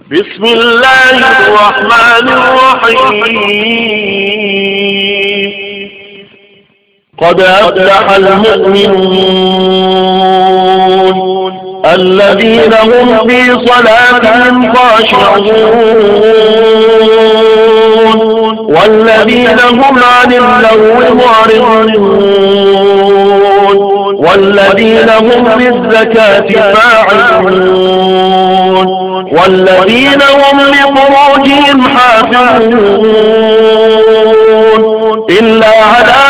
بسم الله الرحمن الرحيم. قد أفلح المؤمنون الذين هم في صلاتهم خاشعون والذين هم عن اللغو معرضون والذين هم للزكاة فاعلون والذين هم لفروجهم حافظون إلا على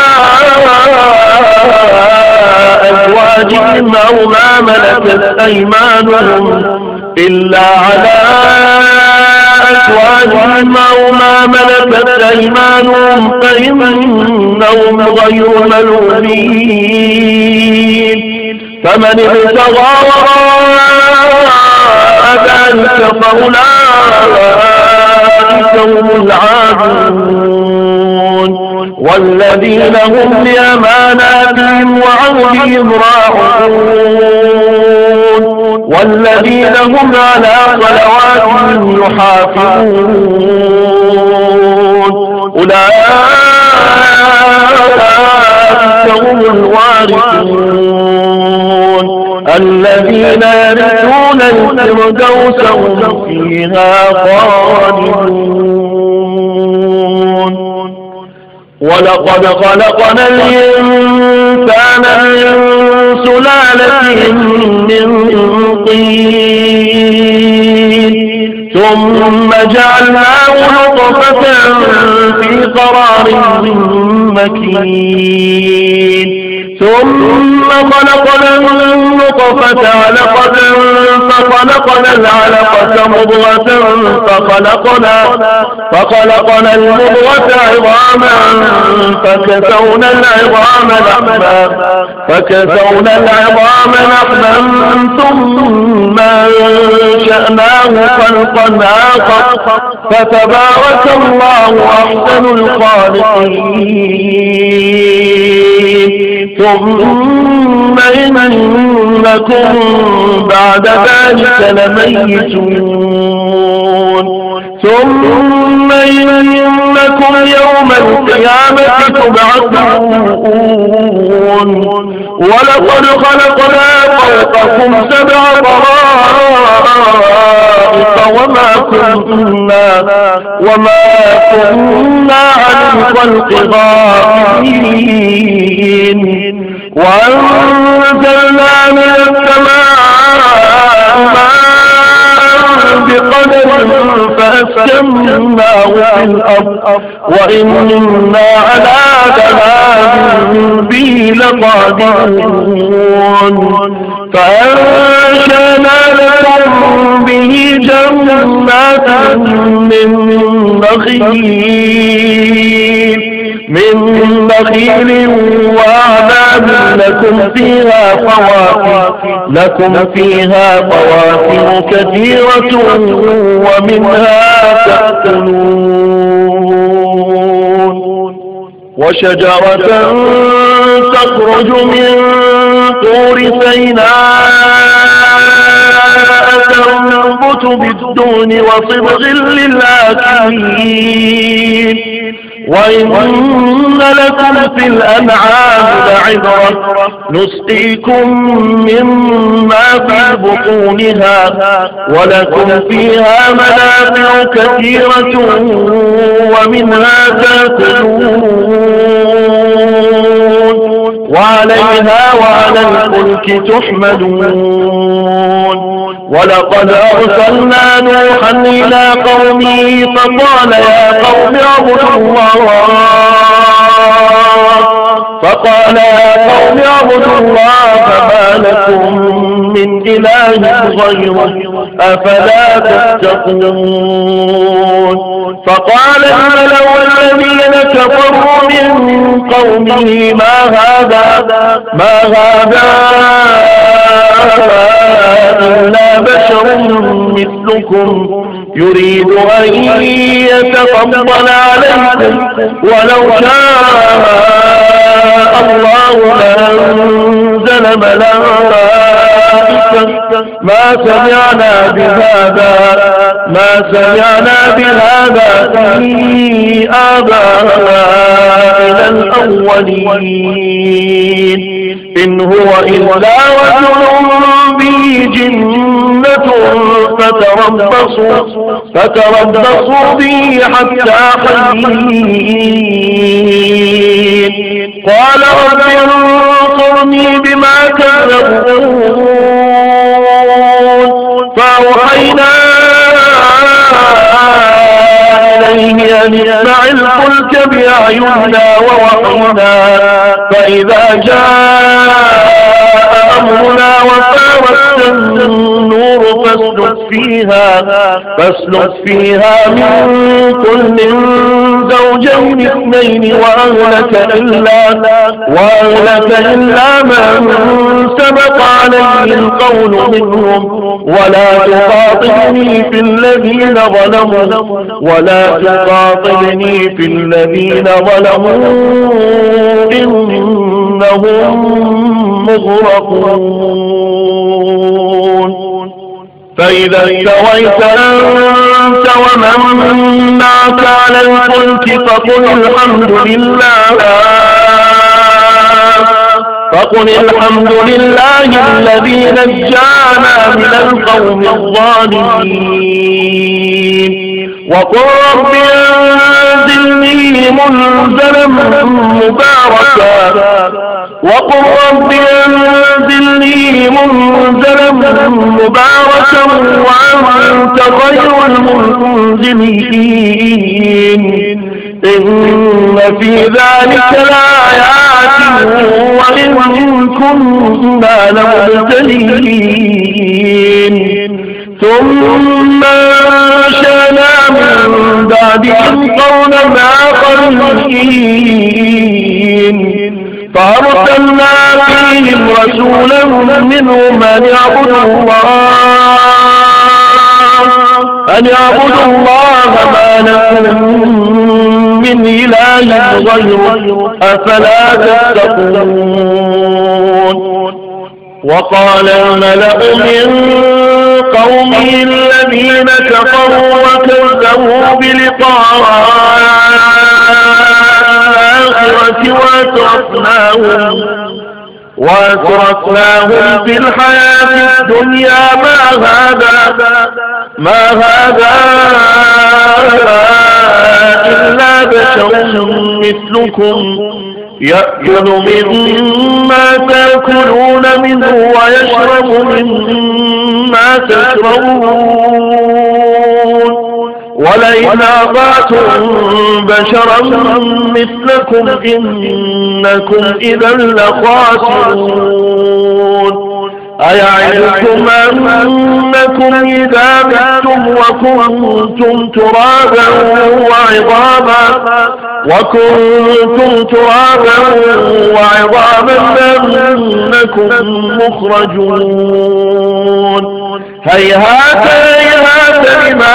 أزواجهم أو ما ملكت أيمانهم فإنهم غير ملومين. فمن ابتغى وراء ذلك فأولئك هم العادون والذين هم لأماناتهم وعهدهم راعون والذين هم على صلواتهم يحافظون أولئك هم الوارثون الذين يرثون الفردوس هم فيها خالدون. ولقد خلقنا الإنسان من سلالة من طين ثم جعلناه نطفة في قرار مكين ثم خلقنا النطفة علقة فخلقنا العلقة مضغة فخلقنا المضغة عظاما فكسونا العظام لحما ثم أنشأناه خلقا آخر فتبارك الله أحسن الخالقين. ثم إنكم بعد ذلك لميتون ثم إنكم يوم القيامة تبعثون. ولقد خلقنا فوقكم 7 طرائق وما كنا عن الخلق غافلين وأنزلنا من السماء ماء بقدر فأسكناه في الأرض وإنا على ذهاب به لقادرون. فأنشأنا لكم به جنات من نخيل وأعناب لكم فيها فواكه كثيرة ومنها تأكلون. وشجرة تخرج من طور سيناء تنبت بالدهن وصبغ للآكلين. وإن لكم في الأنعام لعبرة نسقيكم مما في بطونها ولكم فيها منافع كثيرة ومنها تأكلون وعليها وعلى الفلك تحملون. ولقد أرسلنا نوحا إلى قومه فقال يا قوم اعبدوا الله فما لكم من إله غيره أفلا تتقون. فقال الملأ الذين كفروا من قومه ما هذا إلا بشر مثلكم يريد أن يتفضل عليكم ولو شاء الله لأنزل ملائكة ما سمعنا بهذا في آبائنا الأولين إن هو إلا رجل به جنة فتربصوا به حتى حين قال رب انصرني بما كذبون فأوحينا إليه أن اصنع الفلك بأعيننا ووحينا فإذا جاء أمرنا وفارت النور فاسلك فيها من كل زوجين اثنين وأهلك إلا من سبق عليه القول منهم ولا تخاطبني في الذين ظلموا إنهم مغرقون فإذا استويت أنت ومن معك على الفلك فقل الحمد لله الذي نجانا من القوم الظالمين وقل رب أنزلني منزلا مباركا وأنت خير المنزلين إن في ذلك لآيات وإن كنا لمبتلين ثم أنشأنا من بعدهم قوما آخرين فأرسلنا فيهم رسولا منهم أن يعبدوا الله ما لكم من إله غيره أفلا تتقون وقال الملأ من قومه الذين كفروا وكذبوا بلقاء الآخرة وأتركناهم في الحياة الدنيا ما هذا إلا بشر مثلكم يأكل مما تأكلون منه ويشرب مما تشربون ولئن أطعتم بشرا مثلكم إنكم إذا لخاسرون أيعدكم أنكم إذا متم وكنتم ترابا وعظاما أنكم مخرجون هيهات لما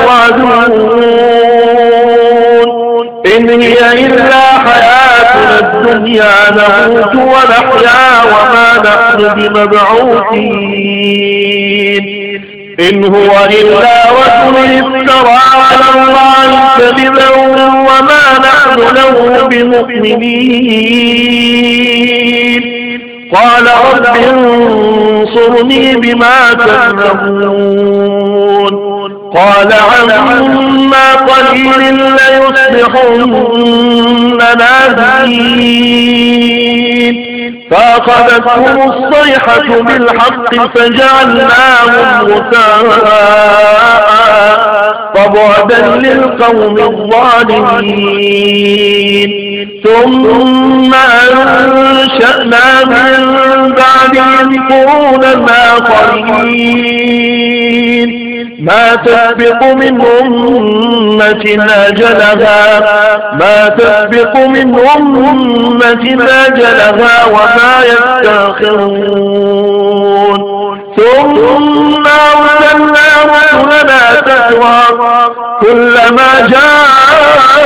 توعدون إن هي إلا حياتنا الدنيا نموت ونحيا وما نحن بمبعوثين إن هو إلا رجل افترى على الله كذبا وما نحن له بمؤمنين قال رب انصرني بما كذبون قال عما قليل ليصبحن نادمين فأخذتهم الصيحة بالحق فجعلناهم غثاء فبعدا للقوم الظالمين ثم أنشأنا من بعدهم قرونا آخرين ما تسبق من أمة أجلها وما يستأخرون ثم أرسلنا رسلنا تترى كلما جاء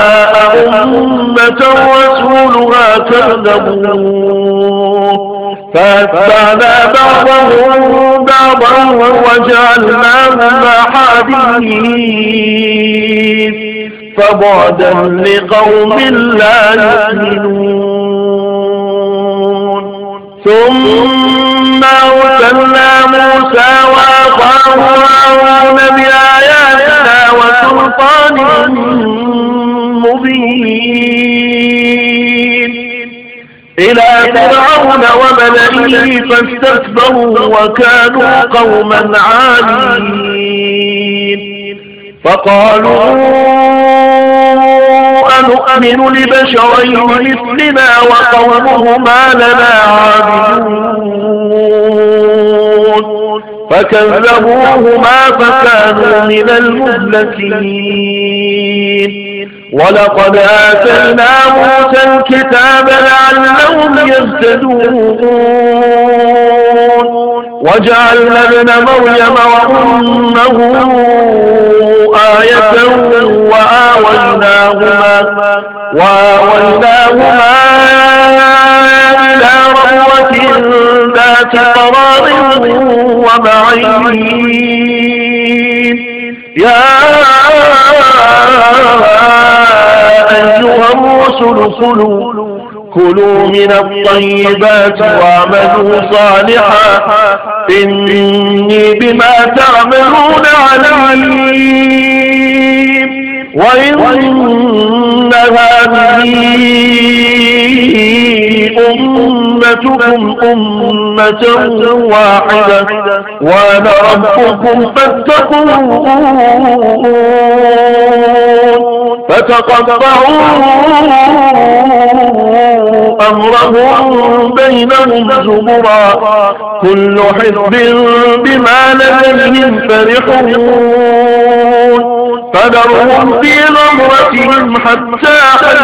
أمة رسولها كذبوه فأتبعنا بعضهم بعضا وجعلناهم أحاديث فبعدا لقوم لا يؤمنون. ثم أرسلنا موسى وأخاه هارون بآياتنا وسلطان مبين إلى فرعون وملئه فاستكبروا وكانوا قوما عالين. فقالوا أنؤمن لبشرين مثلنا وقومهما لنا عابدون فكذبوهما فكانوا من المهلكين. ولقد آتينا موسى الكتاب لعلهم يهتدون وجعلنا ابن مريم وأمه آية وآويناهما إلى ربوة ذات قرار ومعين. يا أيها الرسل كلوا من الطيبات واعملوا صالحا إني بما تعملون عليم. وإن هذه أمتكم أمة واحدة وأنا ربكم فاتقون. فتقطعوا أمرهم بينهم زبرا كل حزب بما لديهم فرحون. فذرهم في غمرتهم حتى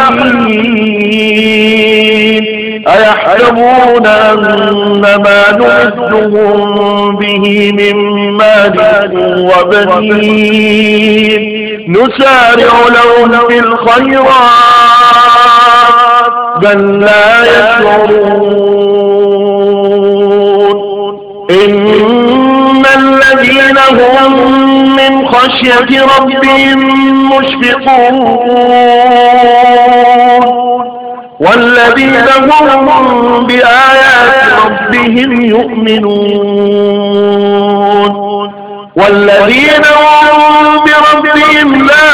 حين. أيحسبون أن ما نمدهم به من مال وبنين نسارع لهم في الخيرات بل لا يشعرون. إن الذين هم من خشية ربهم مشفقون والذين هم بآيات ربهم يؤمنون والذين هم بربهم لا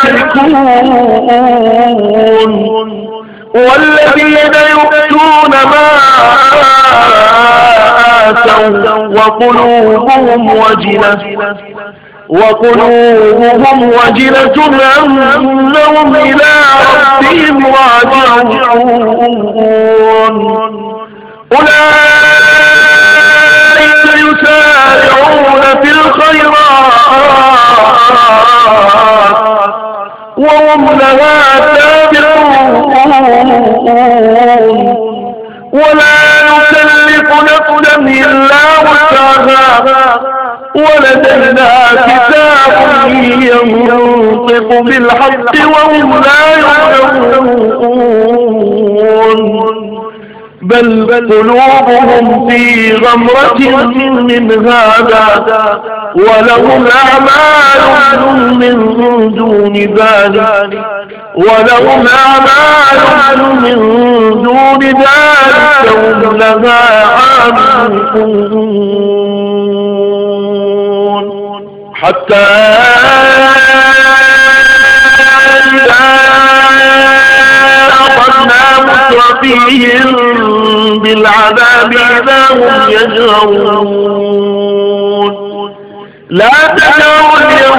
يشركون والذين يؤتون ما آتوا وقلوبهم وجلة أنهم إلى ربهم راجعون. أولئك يسارعون في الخيرات وهم لها سابقون ولا نكلف نفسا إلا وسعها ولدينا كتاب ينطق بالحق وهم لا يظلمون. بل قلوبهم في غمرة من هذا ولهم أعمال من دون ذلك هم لها عاملون. حتى إذا أخذنا مترفيهم بالعذاب إذا هم يجهرون. لا تجهروا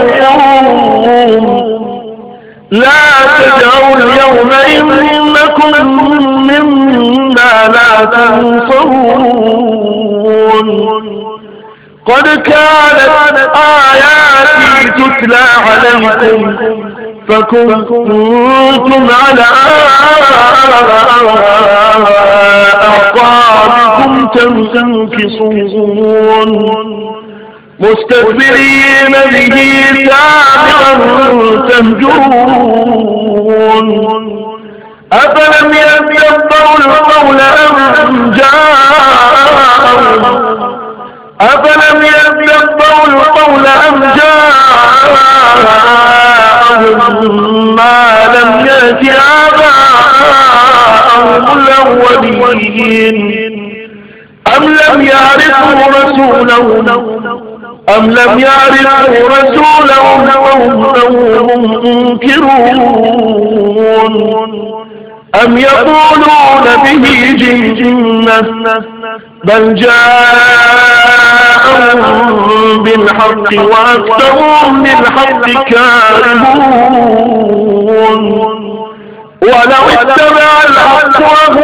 اليوم إنكم منا لا تنصرون. قد كانت آياتي تتلى عليكم فكنتم على أعقابكم تنكصون مستكبرين به سامرا تهجرون. أفلم يدبروا القول أم جاءهم جاءهم أفلم يدبروا القول أم جاءهم ما لم يأت آباءهم الأولين أم لم يعرفوا رسولهم وهم منكرون أم يقولون به جنة بل جاءهم بالحق وأكثرهم للحق كارهون ولو اتبع الحق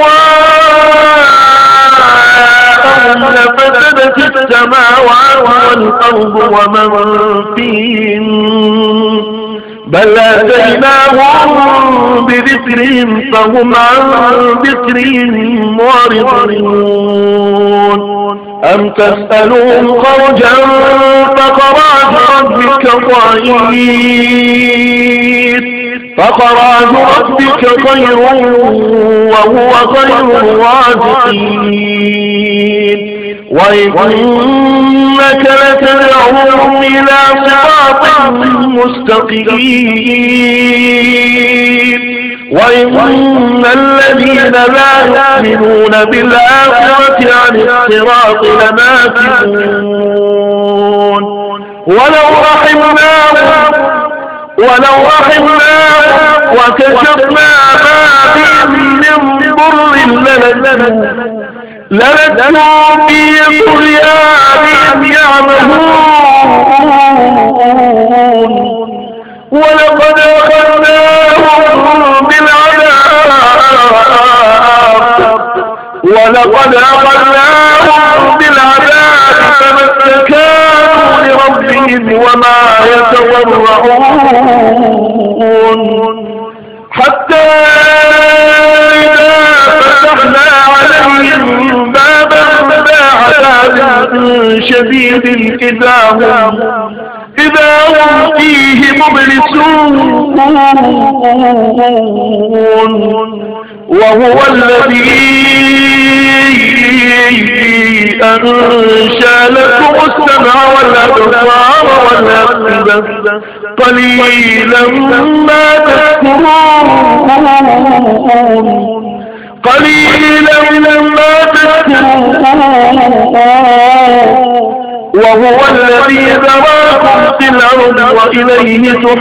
أهواءهم لفسدت السماوات والأرض ومن فيهن بل آتيناهم بذكرهم فهم عن ذكرهم معرضون أم تسألهم خرجا فخراج ربك خير وهو خير الرازقين وإنك لتدعوهم إلى صراط مستقيم وإن الذين لا يؤمنون بالآخرة عن الصراط لناكبون ولو رحمناهم وكشفنا ما بهم من ضر للجوا في طغيانهم يعمهون ولقد أخذناهم بالعذاب فما استكانوا لربهم وما يتضرعون حتى إذا فتحنا عليهم بابا ذا عذاب شديد إذا هم فيه مبلسون وهو الذي أنشأ لكم السمع والأبصار والأفئدة قليلا ما تذكرون وهو الذي ذراكم في الأرض وإليه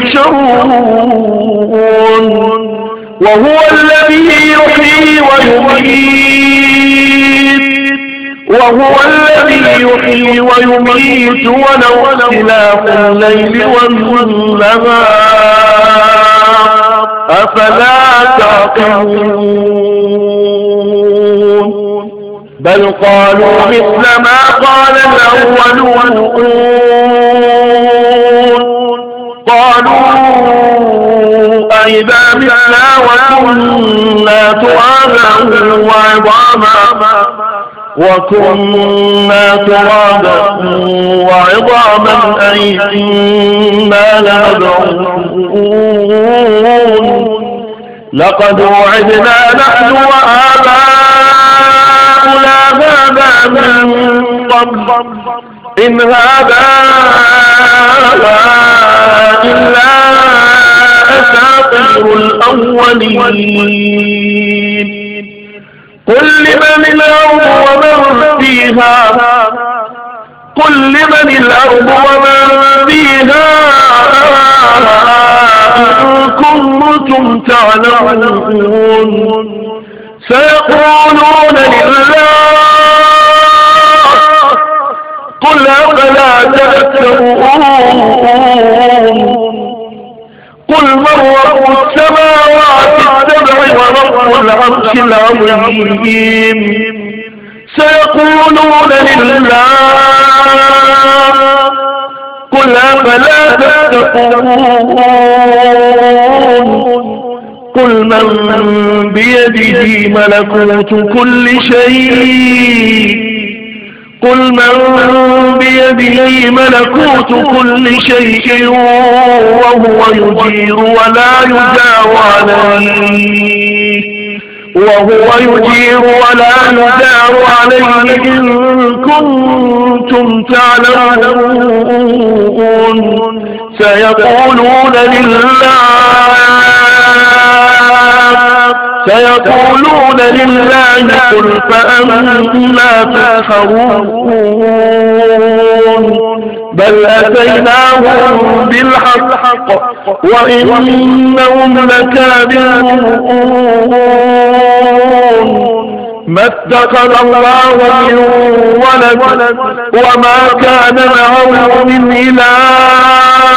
تحشرون وهو الذي يحيي ويميت وله اختلاف الليل والنهار أفلا تعقلون بل قالوا مثل ما قال الأولون قالوا أئذا متنا وكنا ترابا وعظاما أئنا لمبعوثون لقد وعدنا نحن وآباؤنا هذا من قبل إن هذا إلا أساطير الأولين قل لمن الأرض ومن فيها إن كنتم تعلمون سيقولون لله قل أفلا تذكرون قل من رب السماوات السبع ورب العرش العظيم سيقولون لله قل أفلا تتقون قل من بيده ملكوت كل شيء وهو يجير ولا يجار عليه وهو يجير ولا يجار عليه إن كنتم تعلمون سيقولون لله قل فأنا تسحرون بل أتيناهم بالحق وإنهم لكاذبون ما اتخذ الله من ولد وما كان معه من إله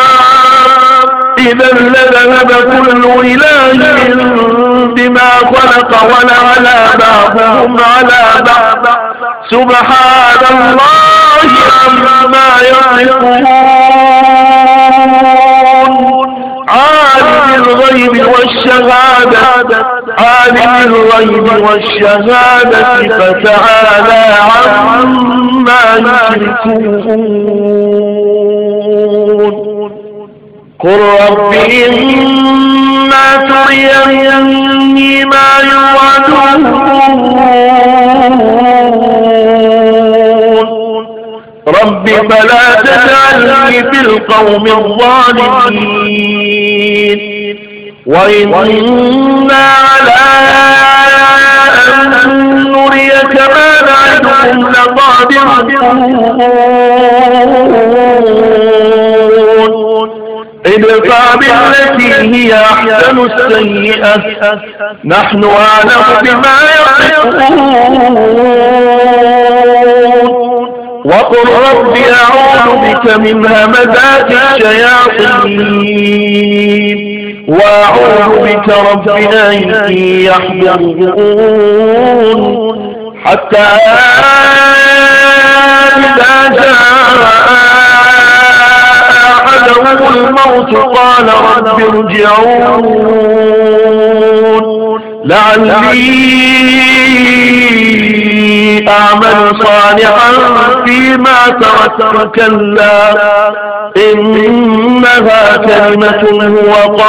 إذا لذهب كل إله بما خلق ولعلى بعضهم على بعض سبحان الله عما يصفون عالم الغيب والشهادة فتعالى عما يشركون قل رب إما تريني ما يوعدون رب فلا تجعلني في القوم الظالمين وإنا على أن نريك ما نعدهم لقادرون ادفع بالتي هي أحسن السيئة نحن أعلم بما يصفون وقل رب أعوذ بك من همزات الشياطين وأعوذ بك رب أن يحضرون حتى إذا جاء أحدهم الموت قال رب ارجعون لعلي أعمل صالحا فيما تركت كلا إنها كلمة هو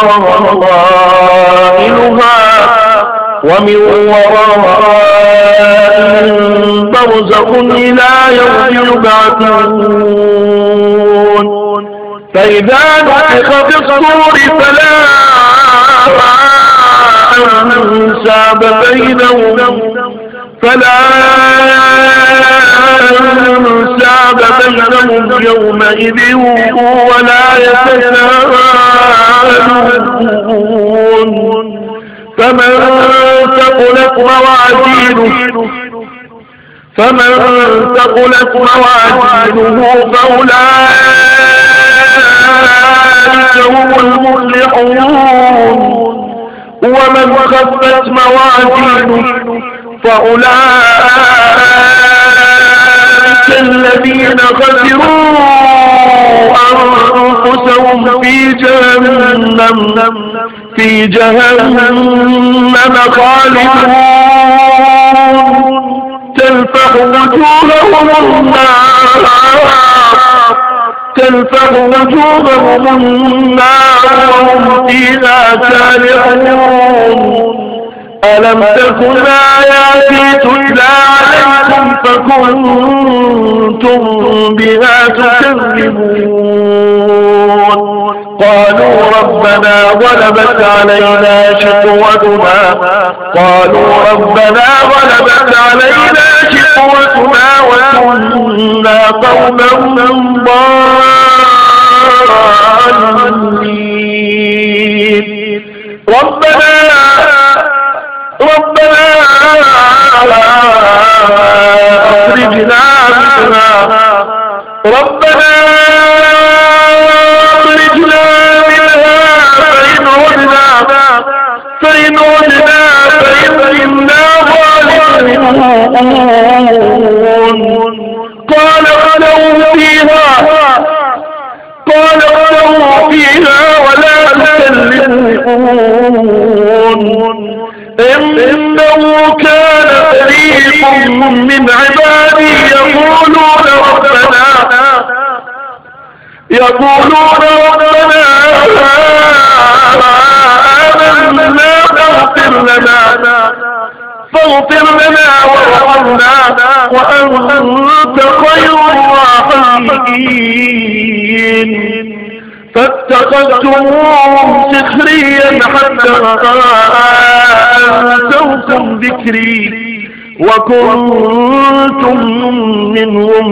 قائلها ومن ورائهم برزخ إلى يوم يبعثون فإذا نفخ في الصور فلا أنساب بينهم يومئذ ولا يتساءلون فمن ثقلت موازينه فأولئك هم المفلحون ومن خفت موازينه فأولئك الذين خسروا أنفسهم في جهنم خالدون تلفح وجوههم النار وهم فيها كالحون ألم تكن آياتي تتلى عليكم فكنتم بها تكذبون قالوا ربنا غلبت علينا شقوتنا وكنا قوما ضالين ربنا أخرجنا منها فإن عدنا فإنا ظالمون قال اخسئوا فيها ولا تكلمون إنه كان فريق من عبادي يقولون ربنا آمنا فاغفر لنا فاغفر لنا وارحمنا وأنت خير الراحمين. فاتخذتموهم سخريا حتى أنسوكم ذكري وكنتم منهم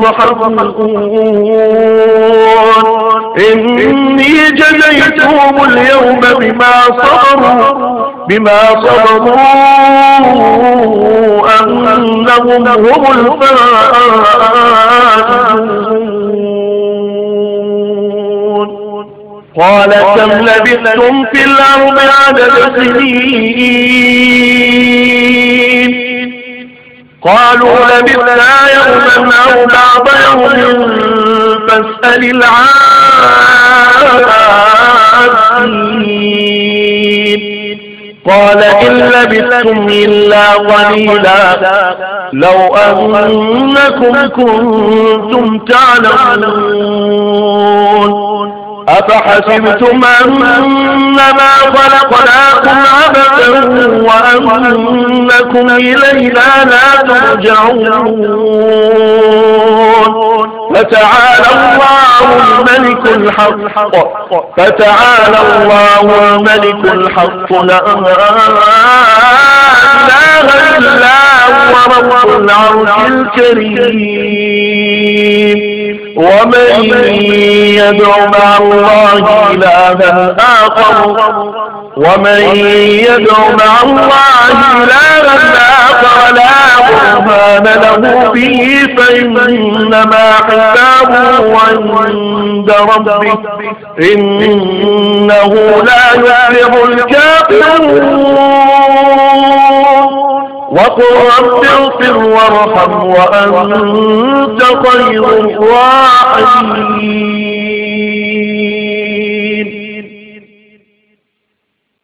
تضحكون. إني جزيتهم اليوم بما صبروا أنهم هم الفائزون. قال كم لبثتم في الأرض عدد سنين؟ قالوا لبثنا يوما أو بعض يوم فاسأل العادين. قال إن لبثتم إلا قليلا لو أنكم كنتم تعلمون. أفحسبتم أنما خلقناكم عبثا وأنكم إلينا لا ترجعون. فتعالى الله الملك الحق لا إله إلا هو رب العرش الكريم. ومن يدع مع الله إلها آخر لا برهان له به فإنما حسابه عند ربه إنه لا يفلح الكافرون. وقل رب اغفر وارحم وأنت خير الراحمين.